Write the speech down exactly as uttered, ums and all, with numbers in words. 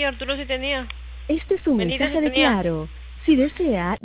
Arturo sí tenía. Este es un Benita sí mensaje de tenía. Claro. Si desea,